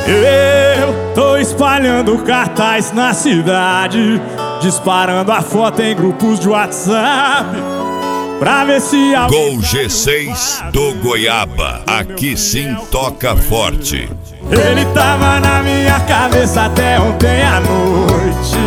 Eu tô espalhando cartaz na cidade, disparando a foto em grupos de WhatsApp, pra ver se alguém... Gol G6 do Goiaba, aqui sim toca forte. Ele tava na minha cabeça até ontem à noite.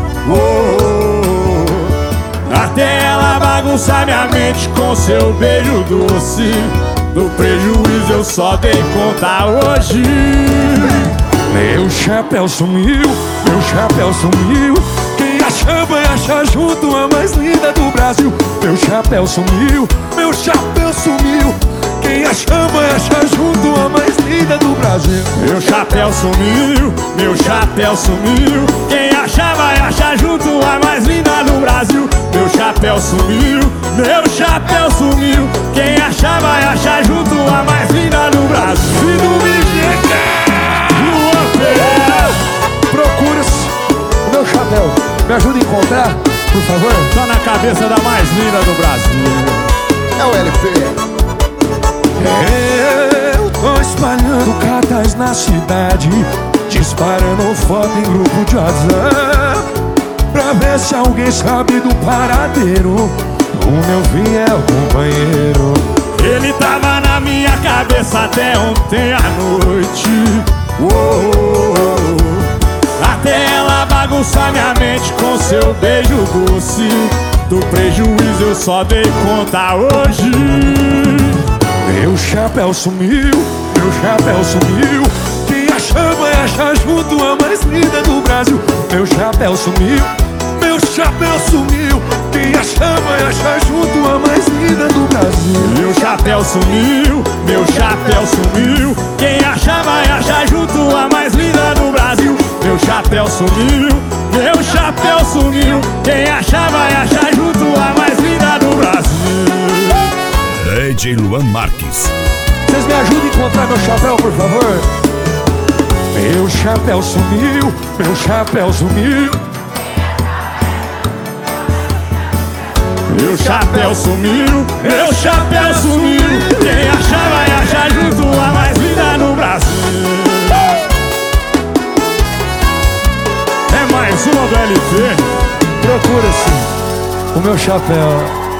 Até ela bagunçar minha mente com seu beijo doce. Do prejuízo eu só dei conta hoje. Meu chapéu sumiu, meu chapéu sumiu. Quem achar vai achar junto a mais linda do Brasil. Meu chapéu sumiu, meu chapéu sumiu. Quem achar vai achar junto a mais linda do Brasil. Meu chapéu sumiu, meu chapéu sumiu. Quem achar vai achar junto a mais linda do Brasil. Meu chapéu sumiu, meu chapéu sumiu. Quem achar vai achar junto a mais linda do Brasil. Se não me procura-se o meu chapéu. Me ajuda a encontrar, por favor. Tá na cabeça da mais linda do Brasil. É o LP. Eu tô espalhando cartaz na cidade, disparando foto em grupo de WhatsApp, pra ver se alguém sabe do paradeiro do meu fiel companheiro. Ele tava na minha cabeça até ontem à noite. Até ela bagunçar minha mente com seu beijo doce. Do prejuízo eu só dei conta hoje. Meu chapéu sumiu, meu chapéu sumiu. Quem achar vai achar junto a mais linda do Brasil. Meu chapéu sumiu, meu chapéu sumiu. Quem achar vai achar junto a mais linda do Brasil. Meu chapéu sumiu, meu chapéu sumiu. Quem achar vai achar junto a mais linda do Brasil. Meu chapéu sumiu, meu chapéu sumiu. Quem achar vai achar junto a mais linda do Brasil. DJ Luan Marques. Vocês me ajudam a encontrar meu chapéu, por favor? Meu chapéu sumiu, meu chapéu sumiu. Meu chapéu sumiu, meu chapéu sumiu. Quem achar vai achar junto a mais linda no Brasil. É mais uma do LP. Procura-se o meu chapéu.